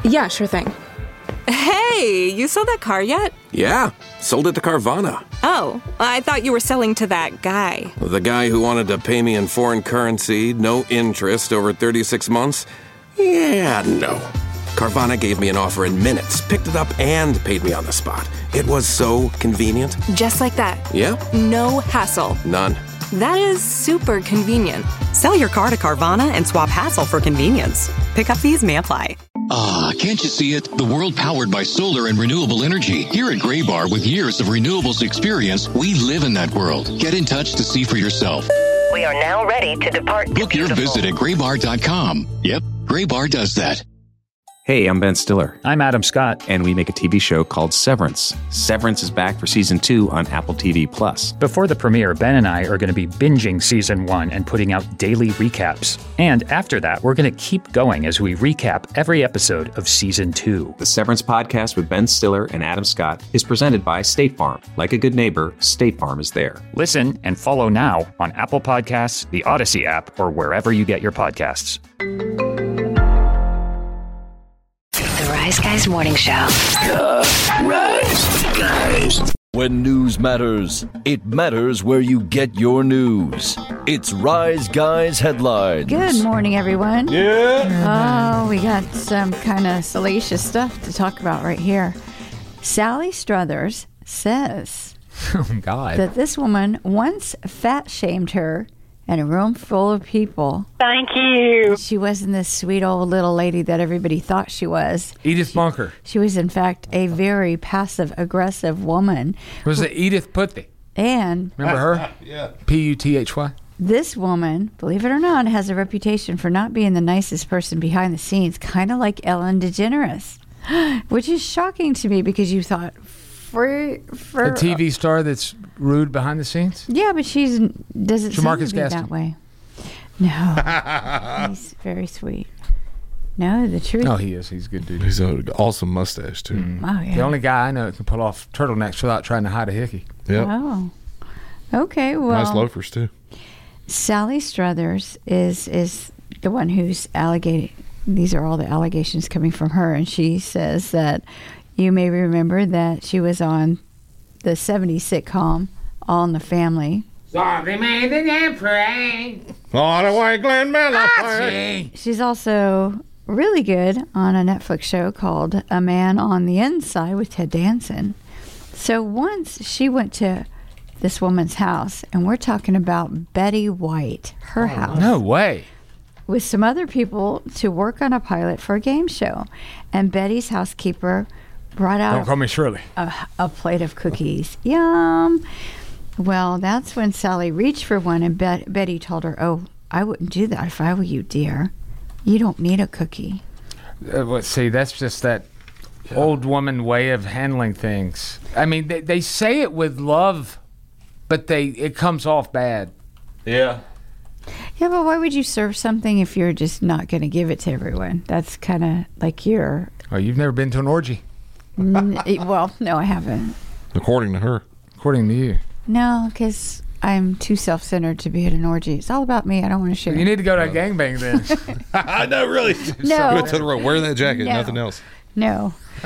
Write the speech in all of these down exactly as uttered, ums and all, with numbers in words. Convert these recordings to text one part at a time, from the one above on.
Yeah, sure thing. Hey, you sold that car yet? Yeah, sold it to Carvana. Oh, I thought you were selling to that guy. The guy who wanted to pay me in foreign currency, no interest, over thirty-six months? Yeah, no. Carvana gave me an offer in minutes, picked it up, and paid me on the spot. It was so convenient. Just like that. Yeah. No hassle. None. That is super convenient. Sell your car to Carvana and swap hassle for convenience. Pickup fees may apply. Ah, can't you see it? The world powered by solar and renewable energy. Here at Graybar, with years of renewables experience, we live in that world. Get in touch to see for yourself. We are now ready to depart. Book your visit at graybar dot com. Yep, Graybar does that. Hey, I'm Ben Stiller. I'm Adam Scott. And we make a T V show called Severance. Severance is back for season two on Apple T V Plus. Before the premiere, Ben and I are going to be binging season one and putting out daily recaps. And after that, we're going to keep going as we recap every episode of season two. The Severance podcast with Ben Stiller and Adam Scott is presented by State Farm. Like a good neighbor, State Farm is there. Listen and follow now on Apple Podcasts, the Odyssey app, or wherever you get your podcasts. The Rise Guys Morning Show. The Rise Guys. When news matters, it matters where you get your news. It's Rise Guys Headlines. Good morning, everyone. Yeah. Oh, we got some kind of salacious stuff to talk about right here. Sally Struthers says oh, God. that this woman once fat-shamed her in a room full of people. Thank you. She wasn't this sweet old little lady that everybody thought she was. Edith Bunker. She was, in fact, a very passive-aggressive woman. Was it Edith Putty? And remember her? Yeah. P U T H Y. This woman, believe it or not, has a reputation for not being the nicest person behind the scenes, kind of like Ellen DeGeneres, which is shocking to me because you thought, for, for a T V star that's rude behind the scenes? Yeah, but she's doesn't seem to be Gaston. that way. No, he's very sweet. No, the truth. No, he is. He's a good dude. He's an awesome mustache, too. Mm. Oh, yeah. The only guy I know that can pull off turtlenecks without trying to hide a hickey. Yep. Oh, okay. Well, nice loafers, too. Sally Struthers is is the one who's allegating. These are all the allegations coming from her, and she says that you may remember that she was on the seventies sitcom All in the Family. Sorry, made an emperor. On the way, Glenn Miller. She's also really good on a Netflix show called A Man on the Inside with Ted Danson. So once she went to this woman's house, and we're talking about Betty White, her oh, house. No way. With some other people to work on a pilot for a game show. And Betty's housekeeper brought out Don't call me Shirley. A, a plate of cookies. Yum. Well, that's when Sally reached for one, and Bet- Betty told her, oh, I wouldn't do that if I were you, dear. You don't need a cookie. Uh, well, see, that's just that yeah. old woman way of handling things. I mean, they, they say it with love, but they it comes off bad. Yeah. Yeah, but why would you serve something if you're just not going to give it to everyone? That's kind of like your... Oh, you've never been to an orgy? N- well, no, I haven't. According to her. According to you. No, because I'm too self-centered to be at an orgy. It's all about me. I don't want to share. You need to go to a gangbang then. I know, really. No. Go to the road. Wear that jacket, no. nothing else. No.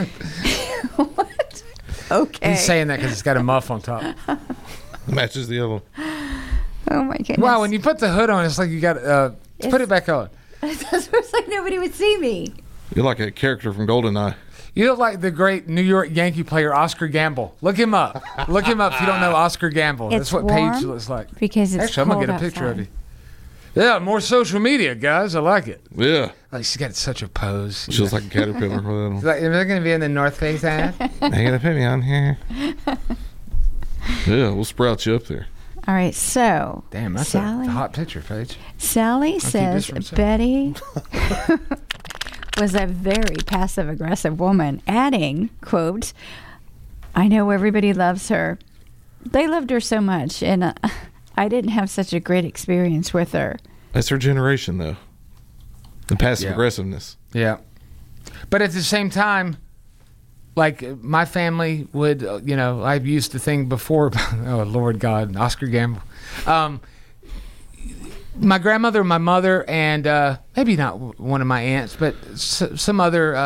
What? Okay. He's saying that because it's got a muff on top. Matches the other one. Oh, my goodness. Wow, when you put the hood on, it's like you got uh, to put it back on. It's like nobody would see me. You're like a character from GoldenEye. You look like the great New York Yankee player Oscar Gamble. Look him up. Look him up if you don't know Oscar Gamble. It's That's what warm Paige looks like. Because it's Actually, I'm going to get a picture outside. of you. Yeah, more social media, guys. I like it. Yeah. Like, she's got such a pose. She looks like a caterpillar. She's like, am I going to be in the North Face ad? Ain't going to put me on here. Yeah, we'll sprout you up there. All right, so Damn, that's Sally, a hot picture, Paige. Sally I'll says Betty was a very passive-aggressive woman, adding, quote, I know everybody loves her. They loved her so much, and uh, I didn't have such a great experience with her. That's her generation, though. The passive Yeah. aggressiveness. Yeah. But at the same time, like, my family would, uh, you know, I've used the thing before, oh, Lord God, Oscar Gamble. Um, my grandmother, my mother, and uh, maybe not one of my aunts, but s- some other uh,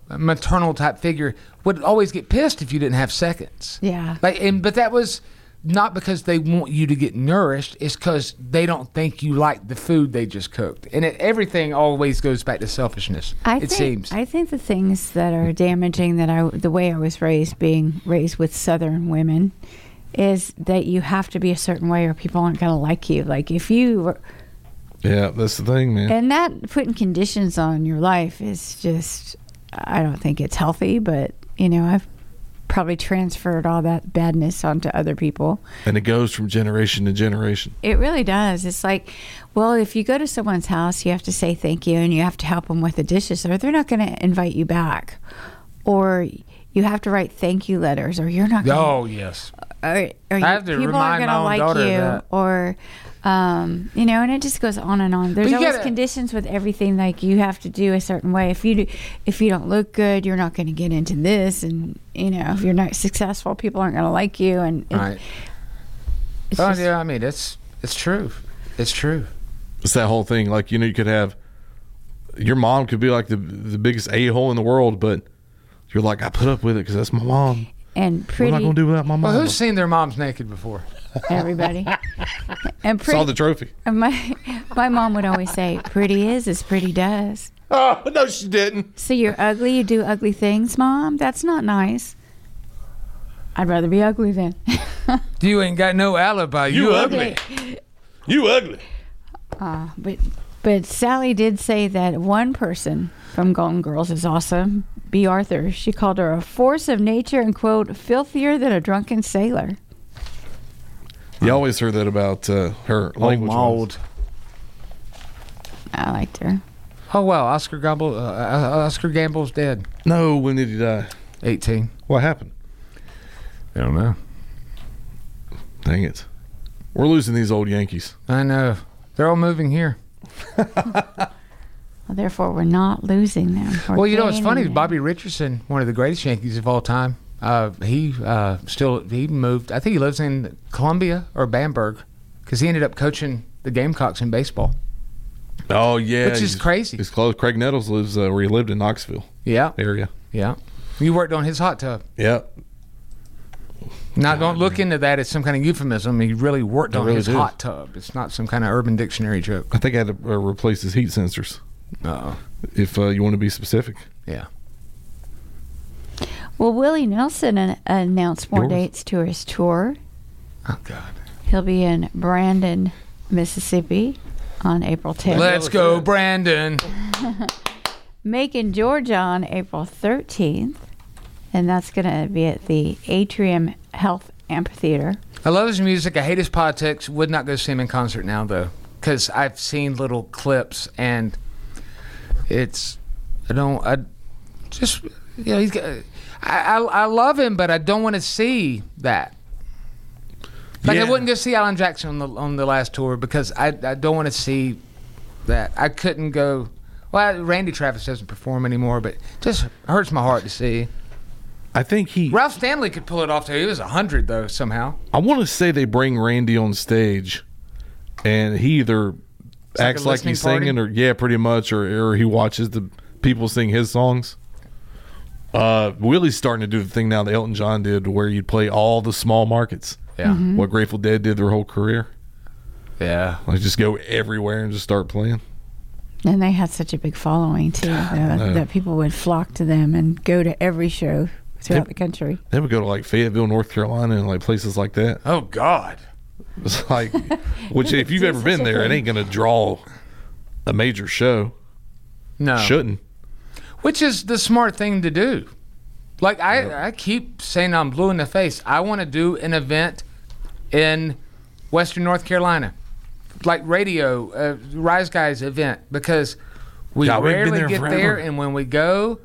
maternal type figure would always get pissed if you didn't have seconds. Yeah. Like, and but that was not because they want you to get nourished. It's because they don't think you like the food they just cooked. And it, everything always goes back to selfishness. I it think, seems. I think the things that are damaging that I, the way I was raised, being raised with Southern women, is that you have to be a certain way or people aren't going to like you. Like if you were, Yeah, that's the thing, man. and that putting conditions on your life is just, I don't think it's healthy, but you know, I've probably transferred all that badness onto other people. And it goes from generation to generation. It really does. It's like, well, if you go to someone's house, you have to say thank you and you have to help them with the dishes or they're not going to invite you back. Or you have to write thank you letters or you're not going to. Oh, yes. Or, or I you, have to people remind aren't my going to own like daughter of you. that. Or, um, you know, and it just goes on and on. There's But you always gotta- conditions with everything. Like you have to do a certain way. If you do, if you don't look good, you're not going to get into this. And, you know, if you're not successful, people aren't going to like you. And it, Right. it's Oh, just- yeah, I mean, it's it's true. It's true. It's that whole thing. Like, you know, you could have your mom could be like the the biggest a-hole in the world, but you're like, I put up with it because that's my mom. and pretty. What am I going to do without my mom? Well, who's seen their moms naked before? Everybody. And pretty, Saw the trophy. and my my mom would always say, "Pretty is as pretty does." Oh, no, she didn't. So you're ugly. You do ugly things, Mom. That's not nice. I'd rather be ugly then. You ain't got no alibi. You, You ugly. ugly. You ugly. Uh, but but Sally did say that one person from Golden Girls is awesome. B. Arthur. She called her a force of nature and quote filthier than a drunken sailor. You always heard that about uh, her language. Maud. I liked her. Oh, wow. Oscar Gamble, uh, uh, Oscar Gamble's dead. No, when did he die? eighteen. What happened? I don't know. Dang it. We're losing these old Yankees. I know. They're all moving here. Well, therefore, we're not losing them. We're Well, you know, it's gaining funny. them. Bobby Richardson, one of the greatest Yankees of all time, uh, he uh, still he moved. I think he lives in Columbia or Bamberg because he ended up coaching the Gamecocks in baseball. Oh, yeah. Which is he's- crazy. He's close. Craig Nettles lives uh, where he lived in Knoxville Yeah, area. yeah. You worked on his hot tub. Yep. Now, don't look into that as some kind of euphemism. He really worked I on really his did. hot tub. It's not some kind of Urban Dictionary joke. I think I had to uh, replace his heat sensors. Uh-oh. If uh, you want to be specific. Yeah. Well, Willie Nelson an- announced more Yours. dates to his tour. Oh, God. He'll be in Brandon, Mississippi on April tenth. Let's go, Brandon. Macon, Georgia on April thirteenth. And that's going to be at the Atrium Health Amphitheater. I love his music. I hate his politics. Would not go see him in concert now, though, because I've seen little clips and it's. I don't. I just. You know, he's. got- I, I I love him, but I don't want to see that. Like I Yeah. wouldn't go see Alan Jackson on the on the last tour because I I don't want to see that. I couldn't go. Well, Randy Travis doesn't perform anymore, but it just hurts my heart to see. I think he. Ralph Stanley could pull it off too. He was a hundred though somehow. I want to say they bring Randy on stage, and he either like a acts like listening he's party? singing, or yeah, pretty much, or or he watches the people sing his songs. Uh, Willie's starting to do the thing now that Elton John did, where you'd play all the small markets. Yeah. Mhm. What Grateful Dead did their whole career. Yeah. Like just go everywhere and just start playing. And they had such a big following, too, uh, know. that people would flock to them and go to every show throughout They- the country. They would go to like Fayetteville, North Carolina, and like places like that. Oh God. It's like, which if you've ever been there, it ain't gonna draw a major show. No. Shouldn't. Which is the smart thing to do. Like I, I keep saying I'm blue in the face. I want to do an event in Western North Carolina, like radio, uh, Rise Guys event, because we God, we've been rarely there get forever. there, and when we go,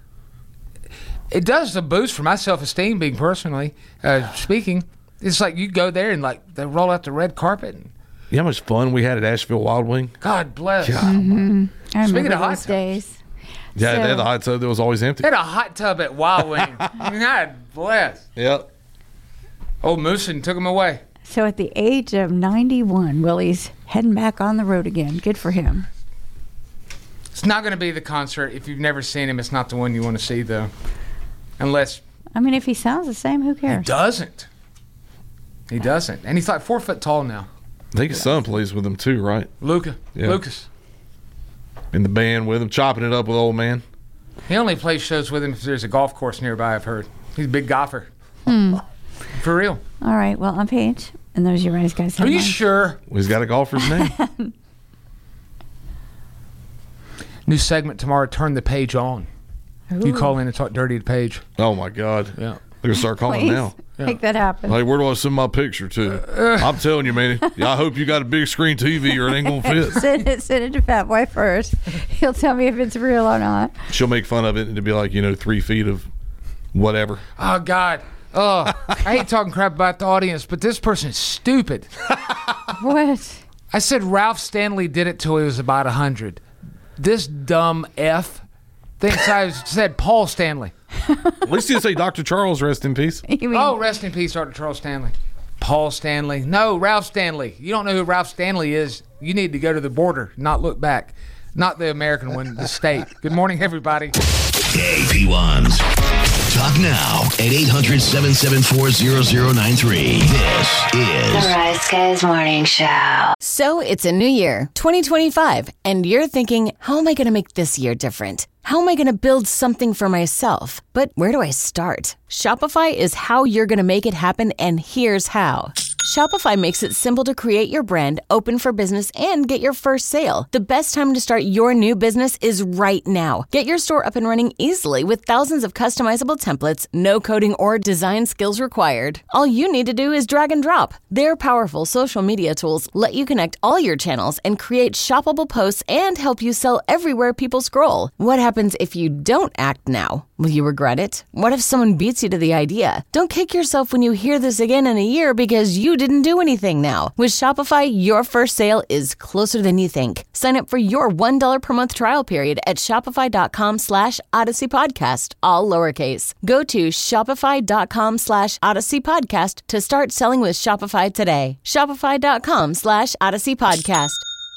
it does a boost for my self-esteem. Being personally uh, speaking, it's like you go there and like they roll out the red carpet. And, You know how much fun we had at Asheville Wild Wing? God bless. God. Mm-hmm. I Speaking remember of hot those tubs. days. Yeah, So- they had the hot tub that was always empty. They had a hot tub at Wild Wing. God bless. Yep. Old Moosin took him away. So at the age of ninety-one, Willie's heading back on the road again. Good for him. It's not going to be the concert. If you've never seen him, it's not the one you want to see, though. Unless... I mean, if he sounds the same, who cares? He doesn't. He doesn't. And he's like four foot tall now. I think his son plays with him, too, right? Luca. Yeah. Lucas. In the band with him, chopping it up with old man. He only plays shows with him if there's a golf course nearby, I've heard. He's a big golfer. Hmm. For real. All right. Well, I'm Paige, and those are your Rise Guys Are you headlines. sure? Well, he's got a golfer's name. New segment tomorrow, Turn the Page On. Ooh. You call in and talk dirty to Paige. Oh, my God. Yeah. They're going to start calling Please now. make that happen. Like, where do I send my picture to? I'm telling you, man. Yeah, I hope you got a big screen T V or it ain't going to fit. send, it, send it to Fat Boy first. He'll tell me if it's real or not. She'll make fun of it and it'll be like, you know, three feet of whatever. Oh, God. Oh, I hate talking crap about the audience, but this person is stupid. What? I said Ralph Stanley did it till he was about one hundred. This dumb F thinks I said Paul Stanley. At least you say Doctor Charles, rest in peace. You mean, Oh, rest in peace, Doctor Charles Stanley. Paul Stanley. No, Ralph Stanley. You don't know who Ralph Stanley is. You need to go to the border, not look back. Not the American one, the state. Good morning, everybody. Hey, P ones. Talk now at eight hundred, seven seven four, zero zero nine three. This is The Rise Guys Morning Show. So it's a new year, twenty twenty-five, and you're thinking, how am I going to make this year different? How am I going to build something for myself? But where do I start? Shopify is how you're going to make it happen, and here's how. Shopify makes it simple to create your brand, open for business, and get your first sale. The best time to start your new business is right now. Get your store up and running easily with thousands of customizable templates, no coding or design skills required. All you need to do is drag and drop. Their powerful social media tools let you connect all your channels and create shoppable posts and help you sell everywhere people scroll. What happens if you don't act now? Will you regret it? What if someone beats you to the idea? Don't kick yourself when you hear this again in a year because you didn't do anything now. With Shopify, your first sale is closer than you think. Sign up for your one dollar per month trial period at shopify.com slash Odyssey Podcast, all lowercase. Go to shopify.com slash Odyssey Podcast to start selling with Shopify today. Shopify.com slash Odyssey Podcast.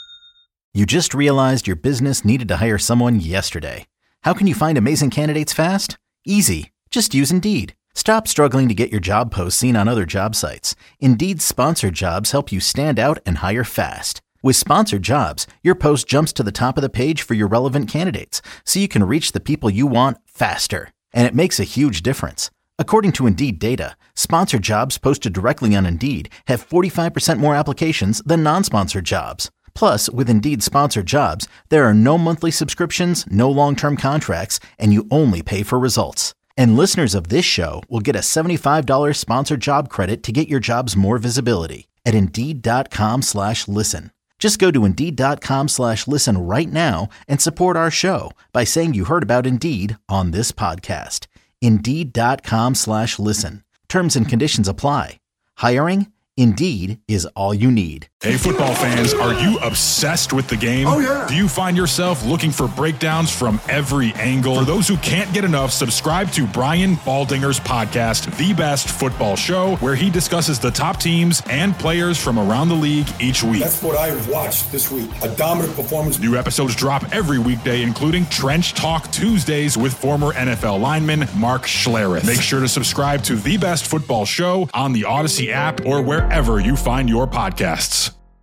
You just realized your business needed to hire someone yesterday. How can you find amazing candidates fast? Easy. Just use Indeed. Stop struggling to get your job posts seen on other job sites. Indeed's sponsored jobs help you stand out and hire fast. With sponsored jobs, your post jumps to the top of the page for your relevant candidates, so you can reach the people you want faster. And it makes a huge difference. According to Indeed data, sponsored jobs posted directly on Indeed have forty-five percent more applications than non-sponsored jobs. Plus, with Indeed sponsored jobs, there are no monthly subscriptions, no long-term contracts, and you only pay for results. And listeners of this show will get a seventy-five dollars sponsored job credit to get your jobs more visibility at Indeed.com slash listen. Just go to Indeed.com slash listen right now and support our show by saying you heard about Indeed on this podcast. Indeed.com slash listen. Terms and conditions apply. Hiring? Indeed is all you need. Hey, football fans, are you obsessed with the game? Oh, yeah. Do you find yourself looking for breakdowns from every angle? For those who can't get enough, subscribe to Brian Baldinger's podcast, The Best Football Show, where he discusses the top teams and players from around the league each week. That's what I watched this week. A dominant performance. New episodes drop every weekday, including Trench Talk Tuesdays with former N F L lineman Mark Schlereth. Make sure to subscribe to The Best Football Show on the Odyssey app or wherever you find your podcasts.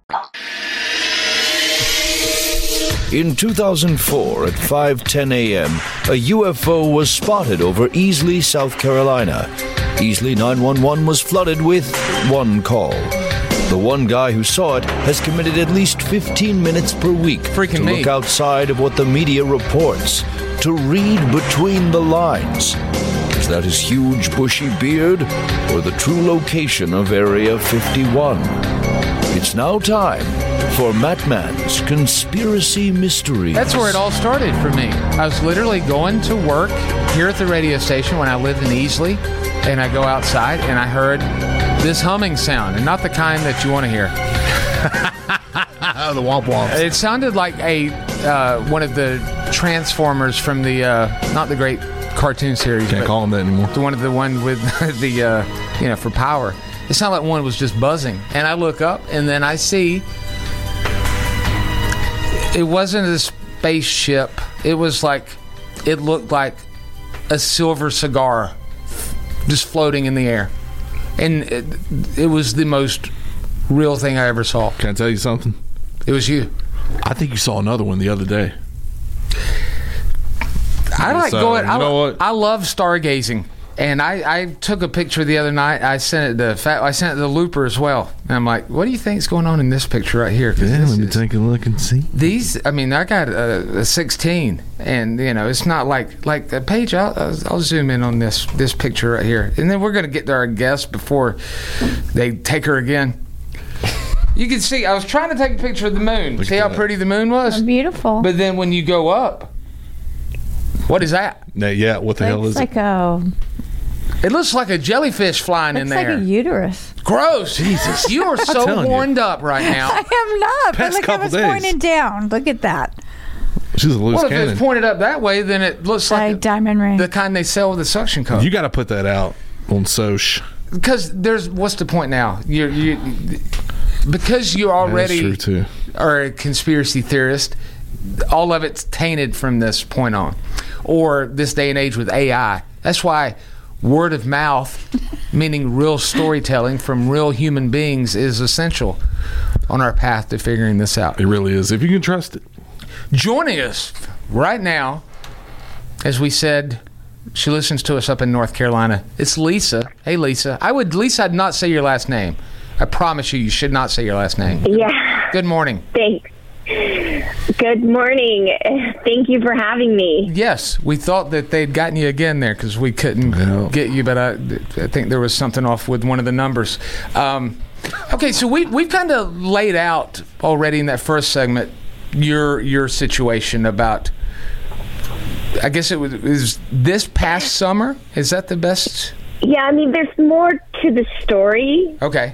In two thousand four, at five ten a.m., a U F O was spotted over Easley, South Carolina. Easley nine one one was flooded with one call. The one guy who saw it has committed at least fifteen minutes per week Freaking to me. look outside of what the media reports, to read between the lines. Is that his huge bushy beard or the true location of Area fifty-one? It's now time for Matt Mann's Conspiracy Mysteries. That's where it all started for me. I was literally going to work here at the radio station when I lived in Easley, and I go outside and I heard this humming sound, and not the kind that you want to hear. The womp womps. It sounded like a uh, one of the Transformers from the uh, not the great cartoon series. Can't call them that anymore. The one of the one with the uh, you know for power. It sounded like one was just buzzing, and I look up and then I see it wasn't as spaceship. It was like, it looked like a silver cigar just floating in the air. And it, it was the most real thing I ever saw. Can I tell you something? It was you. I think you saw another one the other day. I like So, going. you I, know what? I love stargazing, and I, I took a picture the other night. I sent it to Fat. I sent it to Looper as well. And I'm like, "What do you think is going on in this picture right here?" Yeah, let me take a look and see. These, I mean, I got a, a sixteen, and you know, it's not like like a page. I'll, I'll zoom in on this this picture right here, and then we're gonna get to our guest before they take her again. You can see, I was trying to take a picture of the moon. Look see at how that. pretty the moon was? Beautiful. But then when you go up, what is that? Yeah, yeah, what the hell It's is like it? a It looks like a jellyfish flying in looks like there. a uterus. Gross. Jesus. You are so telling you. horned up right now. I am not. Past But look how couple it's days. pointed down. Look at that. She's a loose Well, if cannon. it's pointed up that way, then it looks Like like diamond ring. the kind they sell with a suction cup. You got to put that out on Soch. Because there's, what's the point now? You're, you, because you already That's true, too. are a conspiracy theorist, all of it's tainted from this point on. Or this day and age with A I. That's why word of mouth, meaning real storytelling from real human beings, is essential on our path to figuring this out. It really is, if you can trust it. Joining us right now, as we said, she listens to us up in North Carolina. It's Lisa. Hey, Lisa. I would, Lisa, I'd not say your last name. I promise you, you should not say your last name. Yeah. Good morning. Thanks. Good morning. Thank you for having me. Yes, we thought that they'd gotten you again there because we couldn't Yeah. get you, but I, I think there was something off with one of the numbers. Um, okay, so we, we've kind of laid out already in that first segment your your situation about, I guess it was, it was this past summer. Is that the best? Yeah, I mean, there's more to the story. Okay.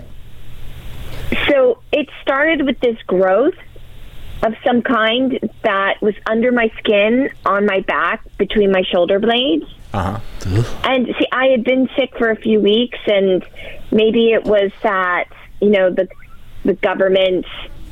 So it started with this growth of some kind that was under my skin on my back between my shoulder blades. Uh-huh. And see, I had been sick for a few weeks, and maybe it was that, you know, the the government,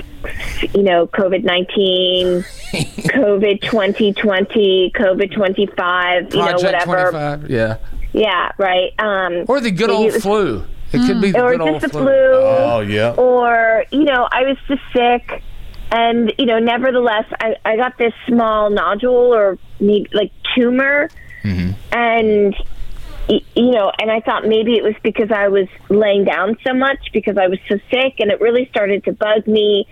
you know, COVID nineteen, COVID twenty twenty, COVID twenty-five, you know, Project whatever. twenty-five, yeah. Yeah, right. Um, Or the good maybe old it was- flu. It could be the or good old just the flu. flu. Oh, yeah. Or, you know, I was just sick. And, you know, nevertheless, I, I got this small nodule or maybe, like tumor. Mm-hmm. And, y- you know, and I thought maybe it was because I was laying down so much because I was so sick. And it really started to bug me.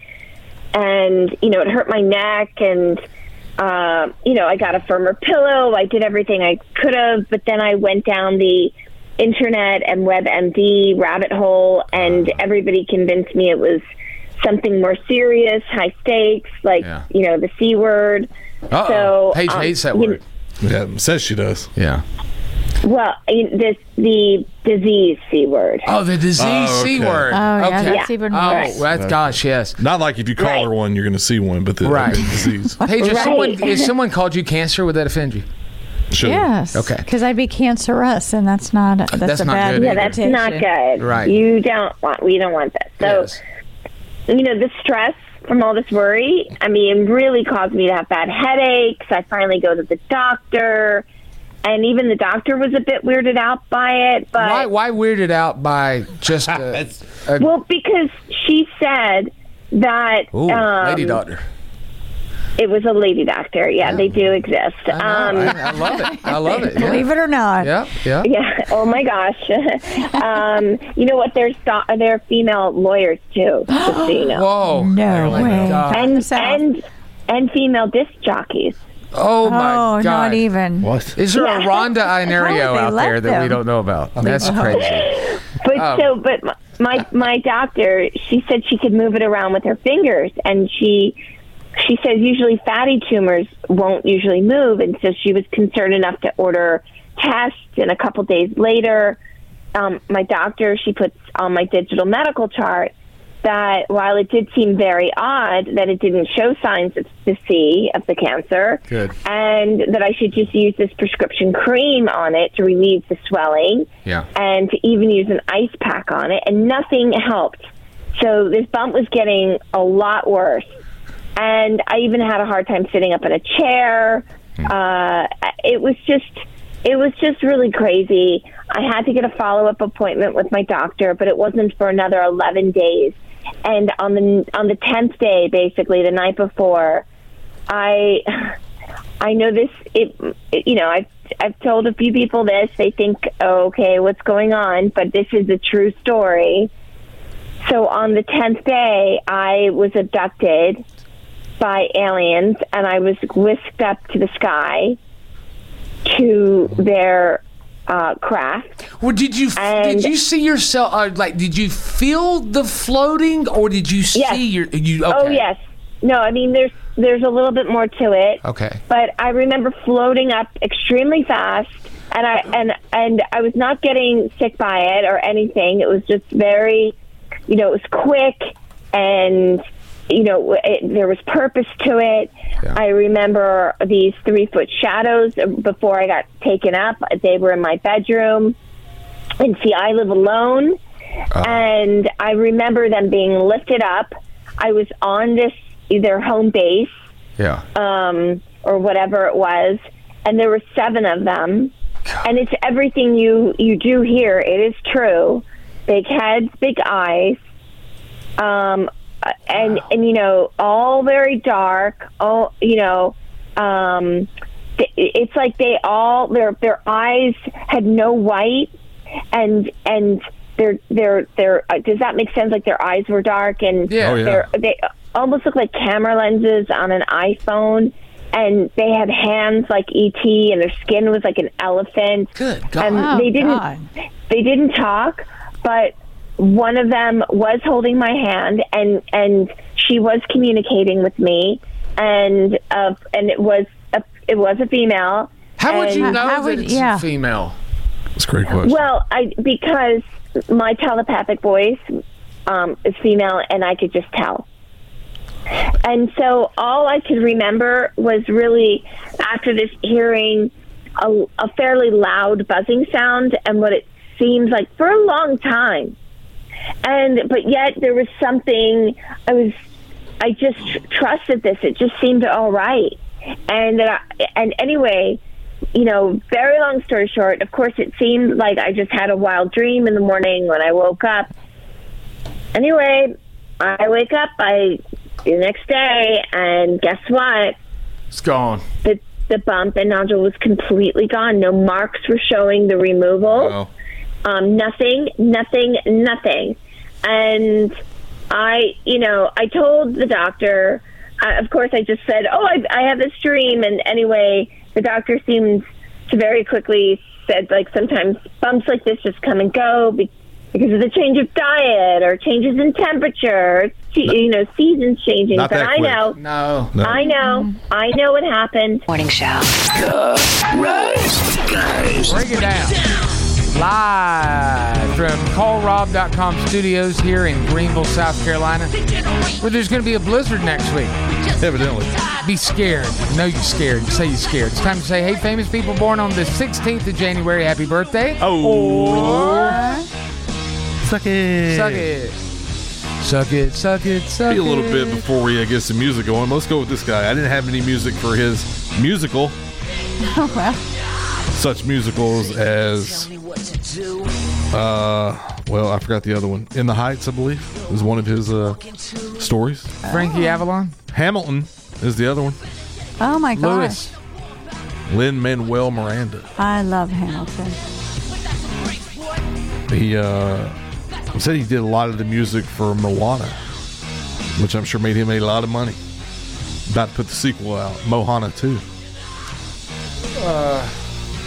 And, you know, it hurt my neck. And, uh, you know, I got a firmer pillow. I did everything I could have. But then I went down the internet and WebMD rabbit hole, and everybody convinced me it was something more serious, high stakes, like, Yeah. you know, the C word. Uh-oh. So, Paige um, hates that you- word. Yeah, says she does. Yeah. Well, you- this the disease C word. Oh, the disease Oh, C okay. word. Oh, yeah, okay. that's even Oh, worse. that's, gosh, yes. Not like if you call Right. her one, you're going to see one, but the, Right. the disease. Paige, if, Right. someone, if someone called you cancer, would that offend you? Sure. Yes. Okay. Because I'd be cancerous, and that's not that's, That's a not bad good Yeah, either. that's not reputation. good. Right. You don't want. We don't want that. So, Yes. you know, the stress from all this worry, I mean, it really caused me to have bad headaches. I finally go to the doctor, and even the doctor was a bit weirded out by it. But Why, why weirded out by just a, a well, because she said that ooh, um, lady doctor? it was a lady doctor. Yeah, they do exist. I, know. Um, I, I love it. I love it. Yeah. Believe it or not. Yeah, yeah. yeah. Oh my gosh. um, you know what? There's do- there are female lawyers too. Just so you know. Whoa. No Oh, my way. God. And and and female disc jockeys. Oh, my Oh, God. not even. What? Is there a Yeah. Rhonda How Inario they out let there that we them? don't know about? That's crazy. But Um, so, but my- my my doctor, she said she could move it around with her fingers, and she she says usually fatty tumors won't usually move, and so she was concerned enough to order tests. And a couple days later, um, my doctor, she puts on my digital medical chart that while it did seem very odd that it didn't show signs of the C of the cancer, Good. and that I should just use this prescription cream on it to relieve the swelling, Yeah. and to even use an ice pack on it, and nothing helped. So this bump was getting a lot worse. and I even had a hard time sitting up in a chair. Uh, it was just, it was just really crazy. I had to get a follow-up appointment with my doctor, but it wasn't for another eleven days. And on the on the tenth day, basically the night before, I I know this. It, it you know I've I've told a few people this. They think, oh, okay, what's going on? But this is a true story. So on the tenth day, I was abducted by aliens, and I was whisked up to the sky to their uh, craft. Well, did you and did you see yourself? Uh, like, did you feel the floating, or did you see yes. your? You okay. Oh yes. No, I mean there's there's a little bit more to it. Okay. But I remember floating up extremely fast, and I and and I was not getting sick by it or anything. It was just very, you know, it was quick, and you know, it, there was purpose to it. Yeah. I remember these three-foot shadows before I got taken up. They were in my bedroom. And see, I live alone. Uh. And I remember them being lifted up. I was on this, their home base. Yeah. Um, or whatever it was. And there were seven of them. And it's everything you, you do here. It is true. Big heads, big eyes. Um... And, and, you know, all very dark, all, you know, um, it's like they all, their, their eyes had no white, and, and their, their, their, uh, does that make sense? Like their eyes were dark, and yeah. Oh, yeah. they almost look like camera lenses on an iPhone, and they had hands like E T, and their skin was like an elephant. Good God. And oh, they didn't, God. they didn't talk, but one of them was holding my hand, and and she was communicating with me, and uh, and it was a, it was a female. How would you know that would, it's yeah. a female? That's a great question. Well, I because my telepathic voice um, is female, and I could just tell. And so all I could remember was really after this hearing a, a fairly loud buzzing sound, and what it seemed like for a long time. And but yet there was something I was I just tr- trusted this. It just seemed all right. And that I, and anyway, you know, very long story short, of course it seemed like I just had a wild dream in the morning when I woke up. Anyway, I wake up I the next day, and guess what? It's gone. The the bump and nodule was completely gone. No marks were showing the removal. Oh. Um, nothing, nothing, nothing. And I, you know, I told the doctor, uh, of course, I just said, oh, I, I have this dream. And anyway, the doctor seemed to very quickly said, like, sometimes bumps like this just come and go be- because of the change of diet or changes in temperature, you know, seasons changing. Not but that I quick. know, No. No. I know, I know what happened. Morning Show. Rise, guys. Break it down. Live from call rob dot com studios here in Greenville, South Carolina, where there's going to be a blizzard next week. Evidently. Be scared. No, you're scared. Say you're scared. It's time to say, hey, famous people born on the sixteenth of January, happy birthday. Oh. Or Suck it. suck it. Suck it, suck it, suck Be it. a little bit before we uh, get some music going. Let's go with this guy. I didn't have any music for his musical. Oh, well. Such musicals as, uh, well, I forgot the other one. In the Heights, I believe, is one of his uh, stories. Frankie Avalon. Hamilton is the other one. Oh, my gosh. Lewis. Lin-Manuel Miranda. I love Hamilton. He uh, said he did a lot of the music for Moana, which I'm sure made him a lot of money. About to put the sequel out, Moana two. Uh,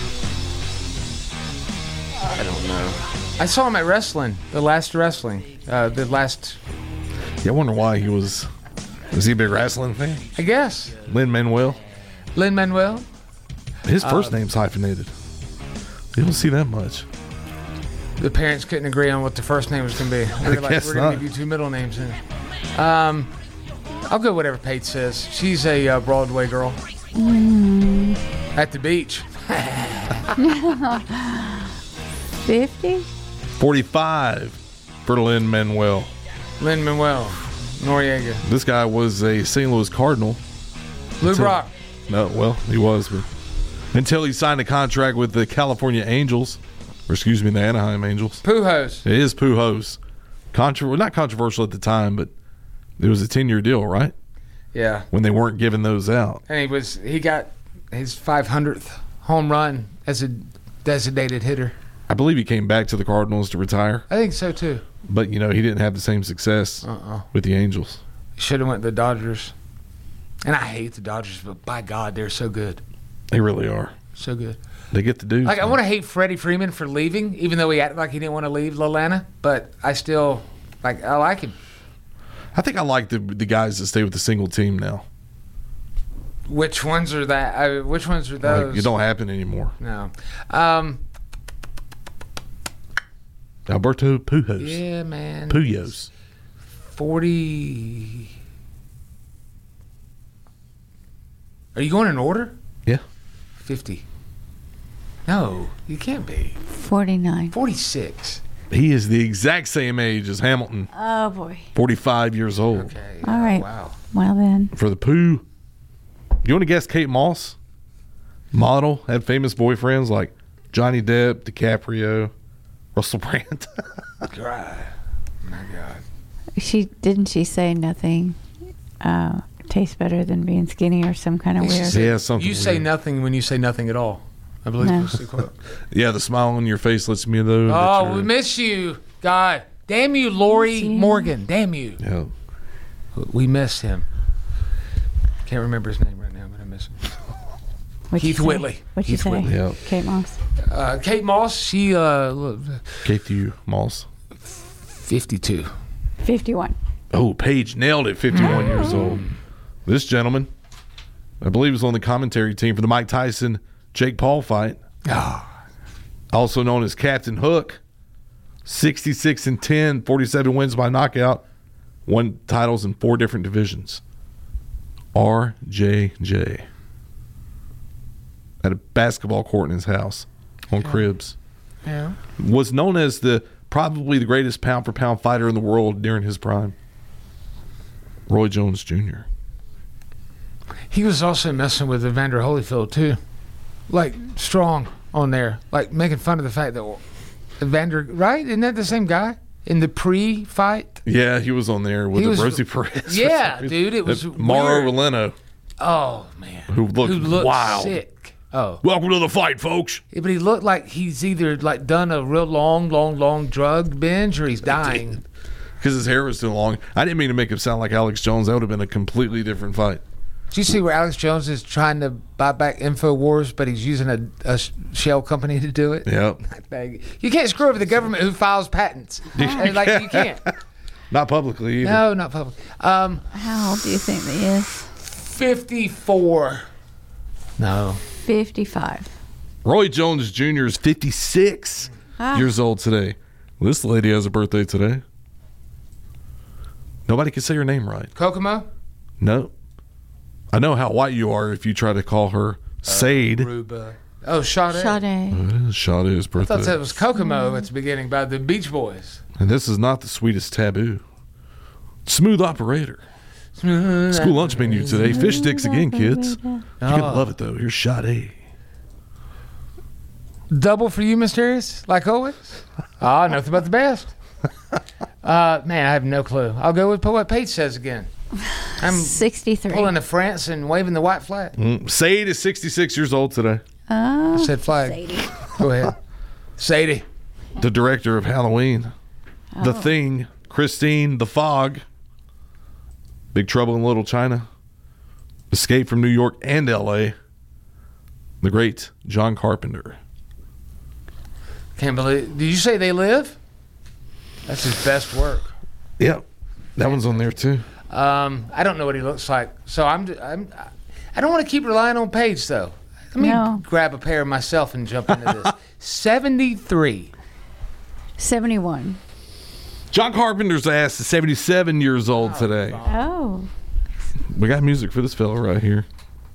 I don't know. I saw him at wrestling, the last wrestling, uh, the last. Yeah, I wonder why he was. Was he a big wrestling fan? I guess. Lin-Manuel. Lin-Manuel. His first Uh, name's hyphenated. You don't see that much. The parents couldn't agree on what the first name was going to be. They were like, guess we're going not. to give you two middle names. In. Um, I'll go whatever Paige says. She's a uh, Broadway girl. Mm. At the beach. fifty? forty-five for Lin-Manuel. Lin-Manuel. Noriega. This guy was a Saint Louis Cardinal. Lou Brock. No, well, he was, but until he signed a contract with the California Angels, or excuse me, the Anaheim Angels. Pujols. It is Pujols. Contro- not controversial at the time, but it was a ten-year deal, right? Yeah. When they weren't giving those out. And he was he got his five hundredth home run as a designated hitter. I believe he came back to the Cardinals to retire. I think so, too. But, you know, he didn't have the same success uh-uh. with the Angels. He should have went to the Dodgers. And I hate the Dodgers, but by God, they're so good. They really are. So good. They get the dudes. Like, I want to hate Freddie Freeman for leaving, even though he acted like he didn't want to leave Atlanta. But I still, like, I like him. I think I like the the guys that stay with the single team now. Which ones are that? Uh, which ones are those? Like, it don't happen anymore. No. Um, Alberto Pujols. Yeah, man. Pujols. forty. Are you going in order? Yeah. fifty. No, you can't be. forty-nine. forty-six. He is the exact same age as Hamilton. Oh, boy. forty-five years old. Okay. All right. Wow. Well, then. For the Pooh. You want to guess Kate Moss? Model. Had famous boyfriends like Johnny Depp, DiCaprio, Russell Brand. God. My God. She didn't she say nothing uh, tastes better than being skinny or some kind of weird? Said, yeah, something You say weird. nothing when you say nothing at all. I believe No. was the quote. Yeah, the smile on your face lets me know. that Oh, you're- we miss you. God. Damn you, Lori Miss you. Morgan. Damn you. Yeah. We miss him. Can't remember his name right now, but I miss him. What'd you Keith say? Whitley. What'd you Keith say? Whitley. Yeah. Kate Moss. Uh, Kate Moss, she uh, Kate you, Moss. fifty-two. fifty-one. Oh, Paige nailed it, fifty-one years old. This gentleman, I believe, was on the commentary team for the Mike Tyson Jake Paul fight. Ah. Also known as Captain Hook. sixty-six and ten, forty-seven wins by knockout. Won titles in four different divisions. R J J. At a basketball court in his house on Cribs. Yeah. Was known as the probably the greatest pound for pound fighter in the world during his prime. Roy Jones Junior He was also messing with Evander Holyfield, too. Like, strong on there. Like, making fun of the fact that Evander, right? Isn't that the same guy? In the pre-fight? Yeah, he was on there with He was- Rosie Perez. Yeah, dude, it was Mauro weird. Releno, Oh, man. who looked, Who looked wild. sick. Oh. Welcome to the fight, folks. Yeah, but he looked like he's either, like, done a real long, long, long drug binge or he's dying. Because his hair was too long. I didn't mean to make him sound like Alex Jones. That would have been a completely different fight. Did you see where Alex Jones is trying to buy back InfoWars, but he's using a, a shell company to do it? Yep. You can't screw over the government who files patents. And, like, you can't. Not publicly either. No, not public. Um, How old do you think he is? fifty-four. No. fifty-five. Roy Jones Junior is fifty-six Ah. years old today. This lady has a birthday today. Nobody can say her name right. Kokomo? No. I know how white you are if you try to call her Sade. Aruba. Oh, Sade. Sade. Oh, it is Sade's I birthday. thought that was Kokomo at the beginning by the Beach Boys. And this is not the sweetest taboo. Smooth operator. School lunch menu today. Fish sticks again, kids. You're going to Oh. love it, though. Here's Sade. Double for you, Mysterious, like always. Ah, nothing but the best. Uh, man, I have no clue. I'll go with what Paige says again. I'm sixty-three. pulling a France and waving the white flag. Mm. Sade is sixty-six years old today. Oh, I said flag. Sadie. Go ahead. Sadie. The director of Halloween. The Oh. Thing. Christine. The Fog. Big Trouble in Little China. Escape from New York and L A. The great John Carpenter. Can't believe. Did you say They Live? That's his best work. Yep. That one's on there, too. Um, I don't know what he looks like, so I'm. I'm I don't want to keep relying on Paige though. Let me No. grab a pair myself and jump into this. Seventy-three. seventy-one. John Carpenter's ass is seventy-seven years old today. Oh. We got music for this fella right here.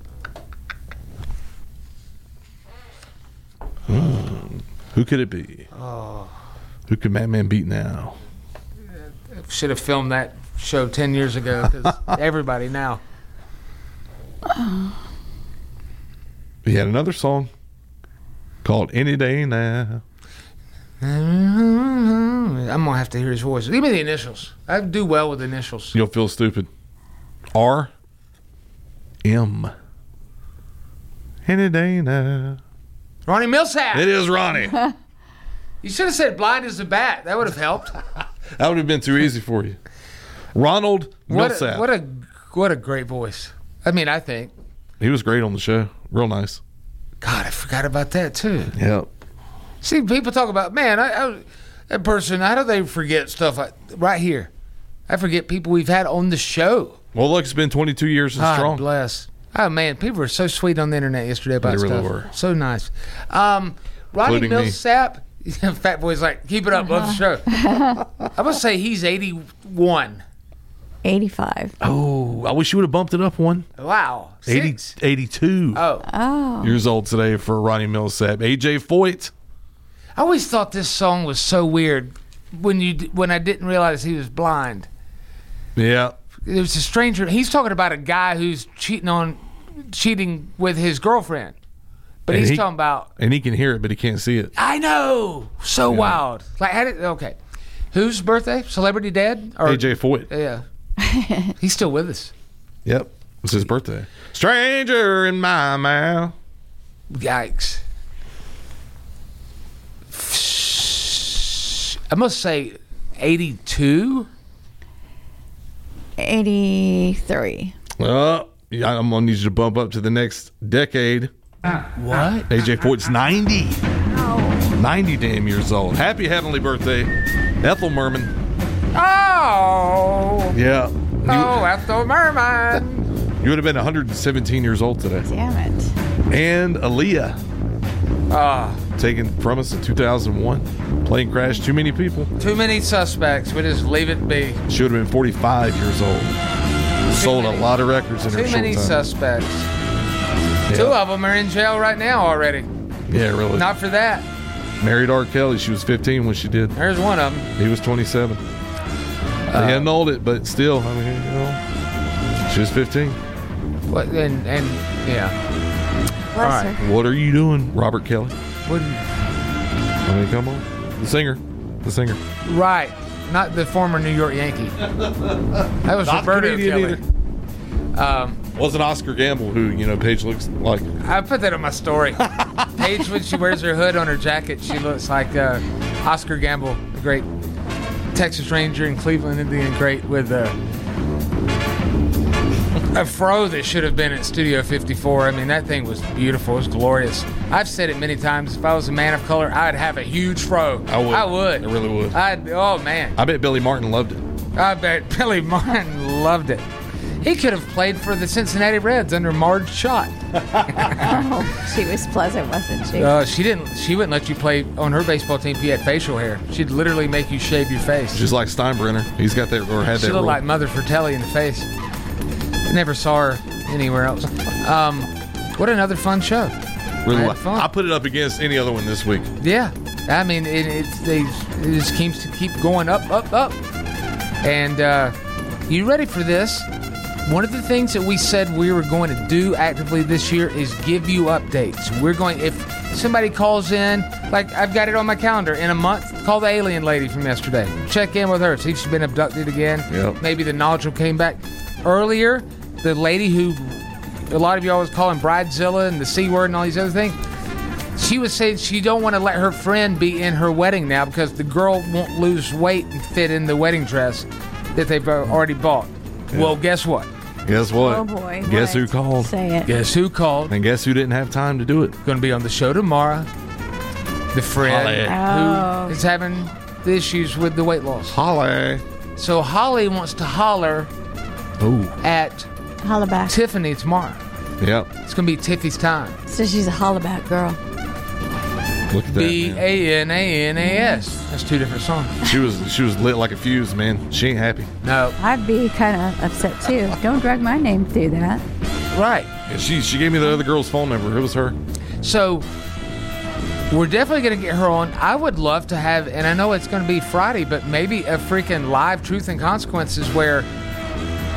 Hmm. Who could it be? Oh, Who could Madman beat now? should have filmed that show ten years ago because everybody now. He had another song called Any Day Now. I'm gonna have to hear his voice. Give me the initials. I do well with initials. You'll feel stupid. R M. Any day now. Ronnie Millsap. It is Ronnie. You should have said blind as a bat. That would have helped. That would have been too easy for you. Ronald What Millsap. a, what a what a great voice. I mean, I think. He was great on the show. Real nice. God, I forgot about that too. Yep. See, people talk about, man, I, I, that person, how do they forget stuff like, right here? I forget people we've had on the show. Well, look, it's been twenty-two years and God strong. bless. Oh, man, people were so sweet on the internet yesterday about They really stuff. were. So nice. Um, Ronnie Including me. Millsap, Fat Boy's like, keep it up, love the show. I'm going to say he's eighty-one. eighty-five. Oh, I wish you would have bumped it up one. Wow. eighty, Six. eighty-two Oh. Oh. years old today for Ronnie Millsap. A J Foyt. I always thought this song was so weird when you when I didn't realize he was blind. Yeah. There's a stranger. He's talking about a guy who's cheating on, cheating with his girlfriend, but And he's he- talking about. And he can hear it, but he can't see it. I know, so Yeah. wild. Like, how did okay? Whose birthday? Celebrity dead? Or, A J Foyt. Yeah, he's still with us. Yep. It's his birthday. Stranger in my mouth. Yikes! I must say, eighty-two. eighty-three. Well, yeah, I'm going to need you to bump up to the next decade. What? A J Foyt's ninety. ninety damn years old. Happy heavenly birthday, Ethel Merman. Oh. Yeah. Oh, Ethel Merman. You would have been one hundred seventeen years old today. Damn it. And Aaliyah. Ah. Taken from us in two thousand one. Plane crash, too many people. Too many suspects. We just leave it be. She would have been forty-five years old. Sold a lot of records in her Too short many time. suspects. Yeah. Two of them are in jail right now already. Yeah, really. Not for that. Married R. Kelly. She was fifteen when she did. There's one of them. He was twenty-seven. Uh, he annulled it, but still, I mean, you know, she was fifteen. What? And, and yeah. Bless All right. her. What are you doing, Robert Kelly? What, I mean, come on. The singer. The singer. right. Not the former New York Yankee. That was Not the Roberto comedian Kelly. Um, Wasn't Oscar Gamble, who, you know, Paige looks like. I put that on my story. Paige, when she wears her hood on her jacket, she looks like uh, Oscar Gamble, the great Texas Ranger in Cleveland Indian great with uh, a fro that should have been at Studio fifty-four. I mean, that thing was beautiful. It was glorious. I've said it many times. If I was a man of color, I'd have a huge fro. I would. I would. I really would. I'd, oh, man. I bet Billy Martin loved it. I bet Billy Martin loved it. He could have played for the Cincinnati Reds under Marge Schott. Oh, she was pleasant, wasn't she? Uh, she didn't. She wouldn't let you play on her baseball team if you had facial hair. She'd literally make you shave your face. Just like Steinbrenner. He's got that, or had She that looked rule. like Mother Fratelli in the face. Never saw her anywhere else. Um, what another fun show. Really I had like- fun. I put it up against any other one this week. Yeah, I mean it. It, they, it just keeps to keep going up, up, up. And uh, you ready for this? One of the things that we said we were going to do actively this year is give you updates. We're going, if somebody calls in, like I've got it on my calendar, in a month, call the alien lady from yesterday. Check in with her, see if she's been abducted again. Yep. Maybe the nodule came back. Earlier, the lady who a lot of you always calling Bridezilla and the C word and all these other things, she was saying she don't want to let her friend be in her wedding now because the girl won't lose weight and fit in the wedding dress that they've already bought. Yeah. Well, guess what? Guess what? Oh, boy. Guess What? who called? Say it. Guess who called? And guess who didn't have time to do it? Going to be on the show tomorrow. The friend Holly. Oh. who is having the issues with the weight loss. Holly. So Holly wants to holler Ooh. at Hollaback. Tiffany tomorrow. Yep. It's going to be Tiffy's time. So she's a hollaback girl. Look at that. B man. A N A N A S. That's two different songs. She was she was lit like a fuse, man. She ain't happy. No. I'd be kind of upset too. Don't drag my name through that. Right. Yeah, she she gave me the other girl's phone number. It was her. So we're definitely going to get her on. I would love to have, and I know it's going to be Friday, but maybe a freaking live Truth and Consequences where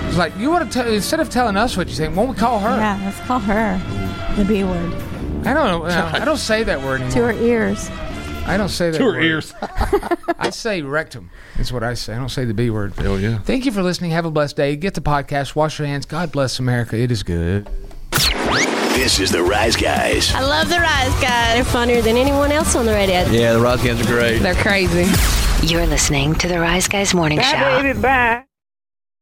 It's like, you want to tell, instead of telling us what you think, won't we call her? Yeah, let's call her the B word. I don't know. I don't say that word anymore. To her ears. I don't say that To her word. ears. I say rectum. That's what I say. I don't say the B word. Oh, yeah. Thank you for listening. Have a blessed day. Get the podcast. Wash your hands. God bless America. It is good. This is the Rise Guys. I love the Rise Guys. They're funnier than anyone else on the radio. Yeah, the Rise Guys are great. They're crazy. You're listening to the Rise Guys Morning Bye, Show. baby, bye.